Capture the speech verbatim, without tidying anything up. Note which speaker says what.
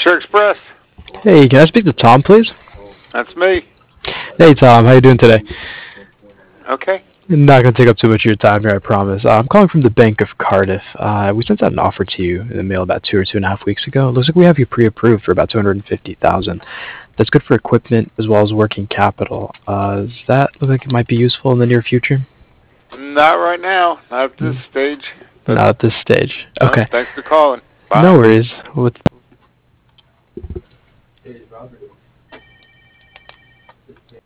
Speaker 1: Fisher Express.
Speaker 2: Hey, can I speak to Tom, please?
Speaker 1: That's me.
Speaker 2: Hey, Tom, how you doing today?
Speaker 1: Okay.
Speaker 2: Not going to take up too much of your time here, I promise. Uh, I'm calling from the Bank of Cardiff. Uh, we sent out an offer to you in the mail about two or two and a half weeks ago. It looks like we have you pre-approved for about two hundred fifty thousand dollars. That's good for equipment as well as working capital. Uh, does that look like it might be useful in the near future?
Speaker 1: Not right now. Not at this
Speaker 2: Mm,
Speaker 1: stage. But
Speaker 2: Not at this stage.
Speaker 1: no,
Speaker 2: Okay.
Speaker 1: thanks for calling.
Speaker 2: No
Speaker 1: Bye.
Speaker 2: worries. With